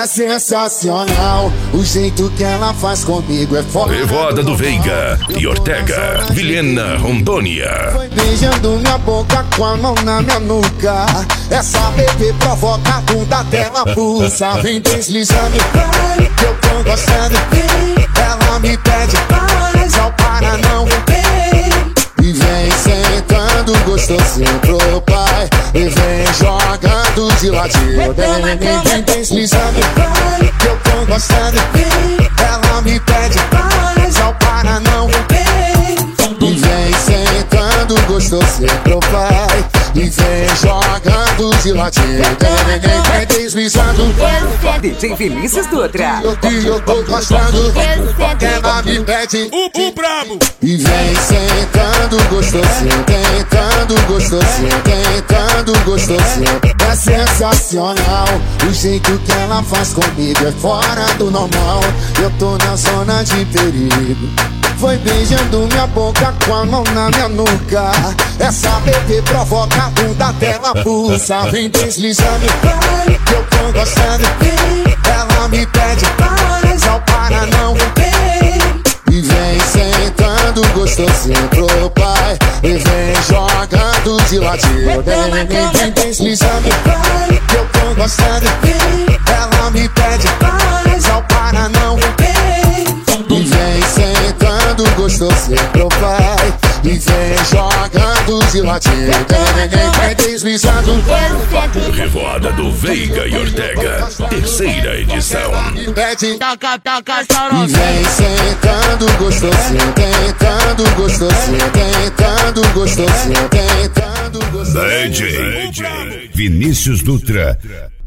sensacional, o jeito que ela faz comigo é foda. Revoada do Veiga e Ortega, Vilhena, Rondônia. Foi beijando minha boca com a mão na minha nuca. Essa bebê provoca a bunda dela pulsa. Vem deslizando, que eu tô gostando. Ela me pede, não para não. E vem sentando gostosinho pro pai. E vem jogando de ladinho. Vem deslizando, que eu tô gostando. Ela me pede, não para não. E vem sentando gostosinho pro pai. E vem jogando de ladinho. Vem deslizando, DJ Vinícius Dutra. que eu tô gostando. Ela me pede, O brabo. e vem sentando gostosinho, tentando gostosinho, tentando gostosinho. É sensacional, o jeito que ela faz comigo é fora do normal. Eu tô na zona de perigo. Foi beijando minha boca com a mão na minha nuca. Essa bebê provoca a bunda dela pulsa. Vem deslizando, que eu tô gostando. Ela me pede, não para não. E vem sentando gostosinho pro pai. E vem jogando de ladinho. Vem deslizando, que eu tô gostando. Ela me pede, não para não. E vem sentando gostosinho pro pai. E vem jogando de ladinho. Vem deslizando. Revoada do Veiga e Ortega, terceira edição. Pede, Taca, e vem sentando gostosinho, tentando gostosinho, tentando gostosinho, tentando gostosinho. DJ Vinícius Dutra.